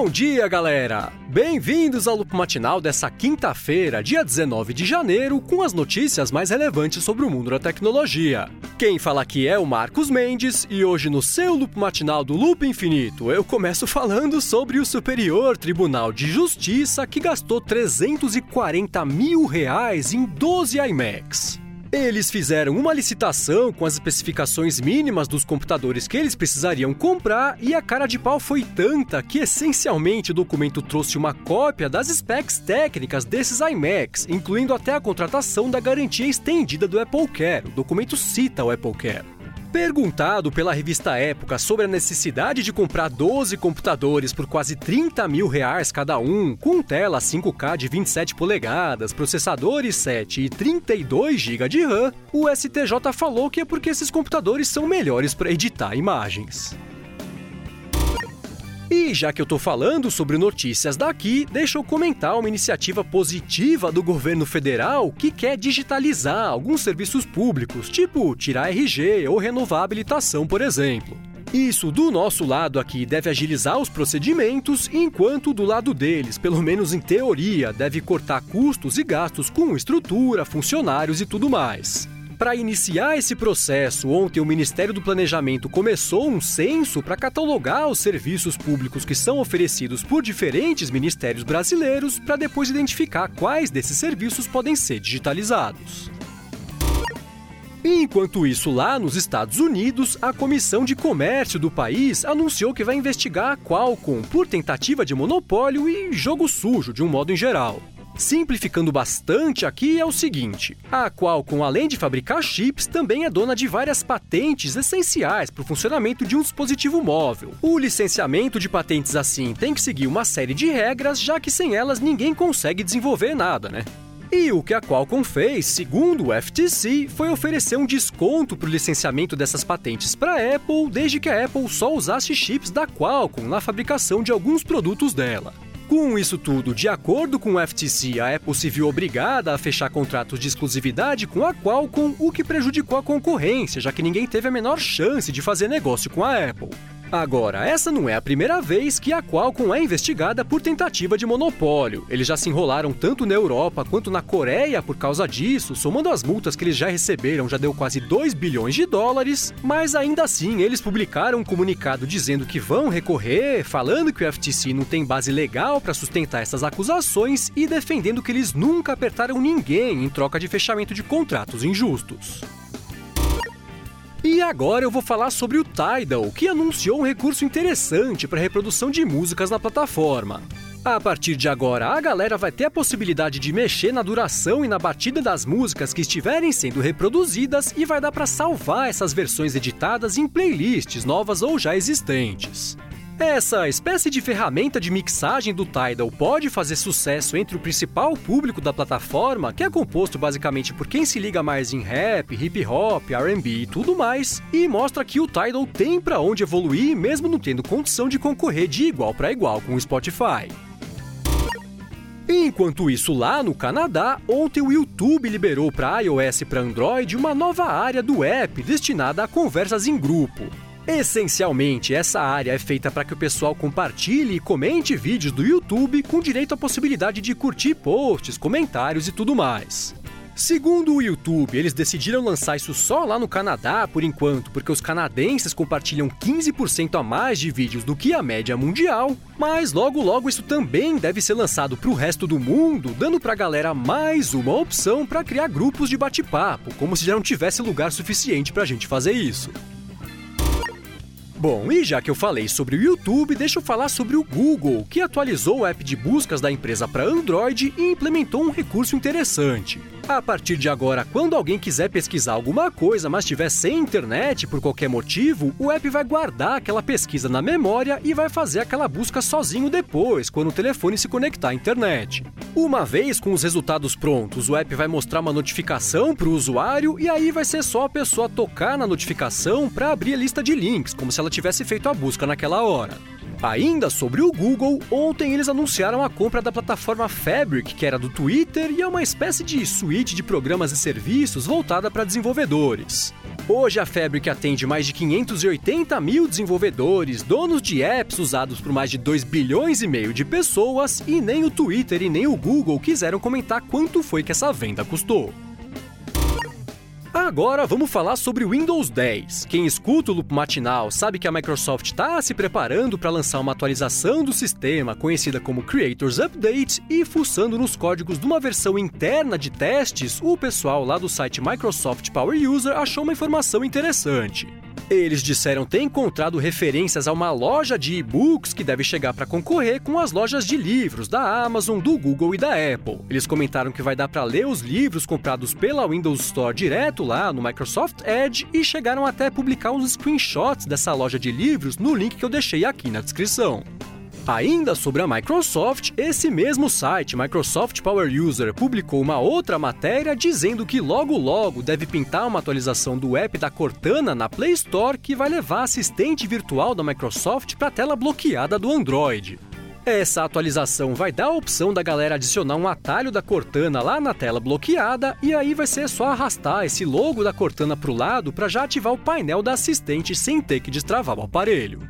Bom dia, galera! Bem-vindos ao Loop Matinal dessa quinta-feira, dia 19 de janeiro, com as notícias mais relevantes sobre o mundo da tecnologia. Quem fala aqui é o Marcos Mendes, e hoje no seu Loop Matinal do Loop Infinito, eu começo falando sobre o Superior Tribunal de Justiça que gastou R$340 mil em 12 iMacs. Eles fizeram uma licitação com as especificações mínimas dos computadores que eles precisariam comprar e a cara de pau foi tanta que, essencialmente, o documento trouxe uma cópia das specs técnicas desses iMacs, incluindo até a contratação da garantia estendida do AppleCare. O documento cita o AppleCare. Perguntado pela revista Época sobre a necessidade de comprar 12 computadores por quase R$30 mil cada um, com tela 5K de 27 polegadas, processadores 7 e 32 GB de RAM, o STJ falou que é porque esses computadores são melhores para editar imagens. E já que eu tô falando sobre notícias daqui, deixa eu comentar uma iniciativa positiva do governo federal que quer digitalizar alguns serviços públicos, tipo tirar RG ou renovar a habilitação, por exemplo. Isso, do nosso lado aqui, deve agilizar os procedimentos, enquanto do lado deles, pelo menos em teoria, deve cortar custos e gastos com estrutura, funcionários e tudo mais. Para iniciar esse processo, ontem o Ministério do Planejamento começou um censo para catalogar os serviços públicos que são oferecidos por diferentes ministérios brasileiros para depois identificar quais desses serviços podem ser digitalizados. Enquanto isso, lá nos Estados Unidos, a Comissão de Comércio do país anunciou que vai investigar a Qualcomm por tentativa de monopólio e jogo sujo de um modo em geral. Simplificando bastante aqui é o seguinte, a Qualcomm, além de fabricar chips, também é dona de várias patentes essenciais para o funcionamento de um dispositivo móvel. O licenciamento de patentes assim tem que seguir uma série de regras, já que sem elas ninguém consegue desenvolver nada, né? E o que a Qualcomm fez, segundo o FTC, foi oferecer um desconto para o licenciamento dessas patentes para a Apple, desde que a Apple só usasse chips da Qualcomm na fabricação de alguns produtos dela. Com isso tudo, de acordo com o FTC, a Apple se viu obrigada a fechar contratos de exclusividade com a Qualcomm, o que prejudicou a concorrência, já que ninguém teve a menor chance de fazer negócio com a Apple. Agora, essa não é a primeira vez que a Qualcomm é investigada por tentativa de monopólio. Eles já se enrolaram tanto na Europa quanto na Coreia por causa disso, somando as multas que eles já receberam, já deu quase $2 bilhões, mas ainda assim eles publicaram um comunicado dizendo que vão recorrer, falando que o FTC não tem base legal para sustentar essas acusações e defendendo que eles nunca apertaram ninguém em troca de fechamento de contratos injustos. E agora eu vou falar sobre o Tidal, que anunciou um recurso interessante para a reprodução de músicas na plataforma. A partir de agora, a galera vai ter a possibilidade de mexer na duração e na batida das músicas que estiverem sendo reproduzidas e vai dar para salvar essas versões editadas em playlists novas ou já existentes. Essa espécie de ferramenta de mixagem do Tidal pode fazer sucesso entre o principal público da plataforma, que é composto basicamente por quem se liga mais em rap, hip hop, R&B e tudo mais, e mostra que o Tidal tem para onde evoluir mesmo não tendo condição de concorrer de igual para igual com o Spotify. Enquanto isso, lá no Canadá, ontem o YouTube liberou para iOS e para Android uma nova área do app destinada a conversas em grupo. Essencialmente, essa área é feita para que o pessoal compartilhe e comente vídeos do YouTube com direito à possibilidade de curtir posts, comentários e tudo mais. Segundo o YouTube, eles decidiram lançar isso só lá no Canadá por enquanto, porque os canadenses compartilham 15% a mais de vídeos do que a média mundial, mas logo isso também deve ser lançado para o resto do mundo, dando para a galera mais uma opção para criar grupos de bate-papo, como se já não tivesse lugar suficiente para a gente fazer isso. Bom, e já que eu falei sobre o YouTube, deixa eu falar sobre o Google, que atualizou o app de buscas da empresa para Android e implementou um recurso interessante. A partir de agora, quando alguém quiser pesquisar alguma coisa, mas estiver sem internet por qualquer motivo, o app vai guardar aquela pesquisa na memória e vai fazer aquela busca sozinho depois, quando o telefone se conectar à internet. Uma vez com os resultados prontos, o app vai mostrar uma notificação para o usuário e aí vai ser só a pessoa tocar na notificação para abrir a lista de links, como se ela tivesse feito a busca naquela hora. Ainda sobre o Google, ontem eles anunciaram a compra da plataforma Fabric, que era do Twitter, e é uma espécie de suíte de programas e serviços voltada para desenvolvedores. Hoje a Fabric atende mais de 580 mil desenvolvedores, donos de apps usados por mais de 2,5 bilhões de pessoas, e nem o Twitter e nem o Google quiseram comentar quanto foi que essa venda custou. Agora vamos falar sobre o Windows 10. Quem escuta o Loop Matinal sabe que a Microsoft está se preparando para lançar uma atualização do sistema, conhecida como Creators Update, e fuçando nos códigos de uma versão interna de testes, o pessoal lá do site Microsoft Power User achou uma informação interessante. Eles disseram ter encontrado referências a uma loja de e-books que deve chegar para concorrer com as lojas de livros da Amazon, do Google e da Apple. Eles comentaram que vai dar para ler os livros comprados pela Windows Store direto lá no Microsoft Edge e chegaram até a publicar uns screenshots dessa loja de livros no link que eu deixei aqui na descrição. Ainda sobre a Microsoft, esse mesmo site, Microsoft Power User, publicou uma outra matéria dizendo que logo deve pintar uma atualização do app da Cortana na Play Store que vai levar a assistente virtual da Microsoft para a tela bloqueada do Android. Essa atualização vai dar a opção da galera adicionar um atalho da Cortana lá na tela bloqueada, e aí vai ser só arrastar esse logo da Cortana para o lado para já ativar o painel da assistente sem ter que destravar o aparelho.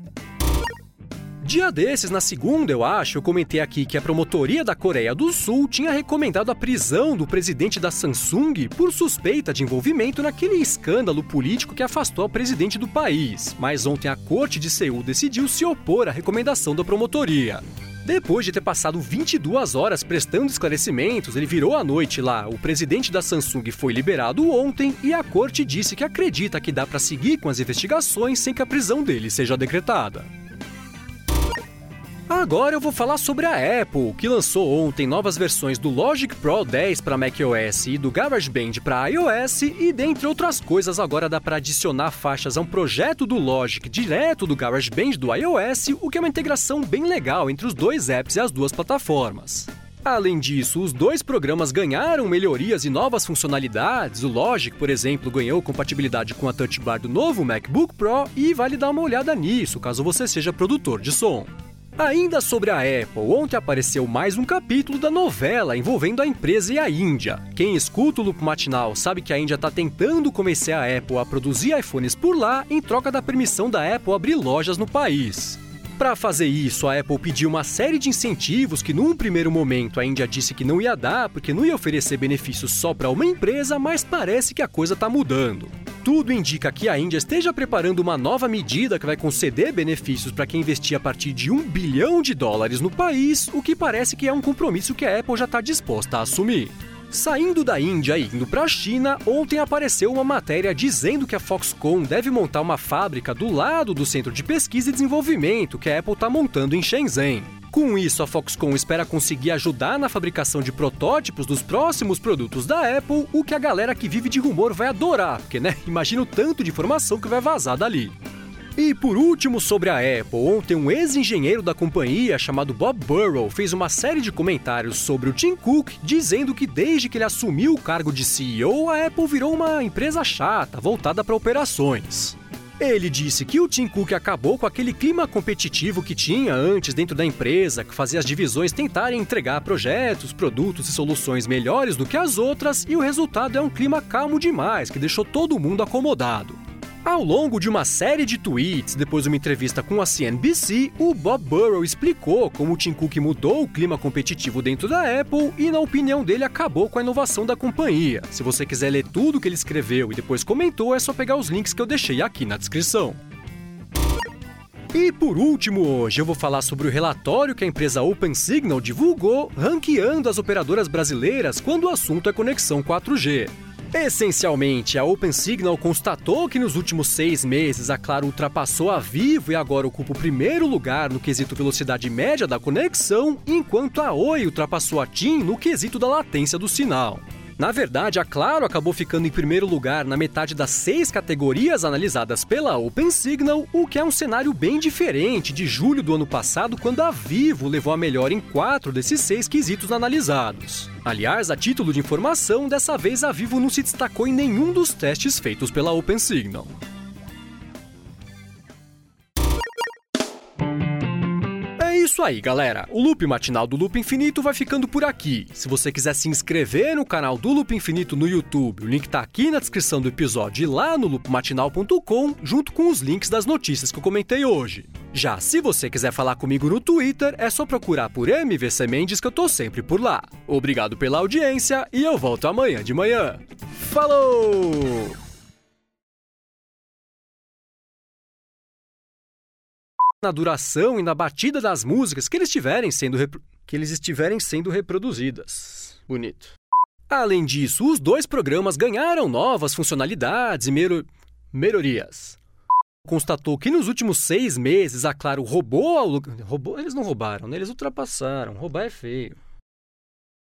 Dia desses, na segunda, eu comentei aqui que a promotoria da Coreia do Sul tinha recomendado a prisão do presidente da Samsung por suspeita de envolvimento naquele escândalo político que afastou a presidente do país. Mas ontem a Corte de Seul decidiu se opor à recomendação da promotoria. Depois de ter passado 22 horas prestando esclarecimentos, ele virou à noite lá. O presidente da Samsung foi liberado ontem e a Corte disse que acredita que dá para seguir com as investigações sem que a prisão dele seja decretada. Agora eu vou falar sobre a Apple, que lançou ontem novas versões do Logic Pro 10 para macOS e do GarageBand para iOS, e dentre outras coisas agora dá para adicionar faixas a um projeto do Logic direto do GarageBand do iOS, o que é uma integração bem legal entre os dois apps e as duas plataformas. Além disso, os dois programas ganharam melhorias e novas funcionalidades. O Logic, por exemplo, ganhou compatibilidade com a Touch Bar do novo MacBook Pro, e vale dar uma olhada nisso, caso você seja produtor de som. Ainda sobre a Apple, ontem apareceu mais um capítulo da novela envolvendo a empresa e a Índia. Quem escuta o Loop Matinal sabe que a Índia está tentando convencer a Apple a produzir iPhones por lá em troca da permissão da Apple abrir lojas no país. Para fazer isso, a Apple pediu uma série de incentivos que, num primeiro momento, a Índia disse que não ia dar porque não ia oferecer benefícios só para uma empresa, mas parece que a coisa está mudando. Tudo indica que a Índia esteja preparando uma nova medida que vai conceder benefícios para quem investir a partir de $1 bilhão no país, o que parece que é um compromisso que a Apple já está disposta a assumir. Saindo da Índia e indo para a China, ontem apareceu uma matéria dizendo que a Foxconn deve montar uma fábrica do lado do Centro de Pesquisa e Desenvolvimento que a Apple está montando em Shenzhen. Com isso, a Foxconn espera conseguir ajudar na fabricação de protótipos dos próximos produtos da Apple, o que a galera que vive de rumor vai adorar, porque, imagina o tanto de informação que vai vazar dali. E por último, sobre a Apple, ontem um ex-engenheiro da companhia chamado Bob Burrow fez uma série de comentários sobre o Tim Cook, dizendo que desde que ele assumiu o cargo de CEO, a Apple virou uma empresa chata, voltada para operações. Ele disse que o Tim Cook acabou com aquele clima competitivo que tinha antes dentro da empresa, que fazia as divisões tentarem entregar projetos, produtos e soluções melhores do que as outras, e o resultado é um clima calmo demais, que deixou todo mundo acomodado. Ao longo de uma série de tweets, depois de uma entrevista com a CNBC, o Bob Burrow explicou como o Tim Cook mudou o clima competitivo dentro da Apple e, na opinião dele, acabou com a inovação da companhia. Se você quiser ler tudo o que ele escreveu e depois comentou, é só pegar os links que eu deixei aqui na descrição. E por último, hoje eu vou falar sobre o relatório que a empresa OpenSignal divulgou, ranqueando as operadoras brasileiras quando o assunto é conexão 4G. Essencialmente, a OpenSignal constatou que nos últimos 6 meses a Claro ultrapassou a Vivo e agora ocupa o primeiro lugar no quesito velocidade média da conexão, enquanto a Oi ultrapassou a TIM no quesito da latência do sinal. Na verdade, a Claro acabou ficando em primeiro lugar na metade das 6 categorias analisadas pela OpenSignal, o que é um cenário bem diferente de julho do ano passado, quando a Vivo levou a melhor em 4 desses 6 quesitos analisados. Aliás, a título de informação, dessa vez a Vivo não se destacou em nenhum dos testes feitos pela OpenSignal. isso aí, galera. O Loop Matinal do Loop Infinito vai ficando por aqui. Se você quiser se inscrever no canal do Loop Infinito no YouTube, o link tá aqui na descrição do episódio e lá no loopmatinal.com, junto com os links das notícias que eu comentei hoje. Já se você quiser falar comigo no Twitter, é só procurar por MVC Mendes que eu tô sempre por lá. Obrigado pela audiência e eu volto amanhã de manhã. Falou! Na duração e na batida das músicas que eles estiverem sendo reproduzidas. Bonito. Além disso, os dois programas ganharam novas funcionalidades e melhorias. Constatou que nos últimos 6 meses a Claro roubou... Eles não roubaram, né? Eles ultrapassaram. Roubar é feio.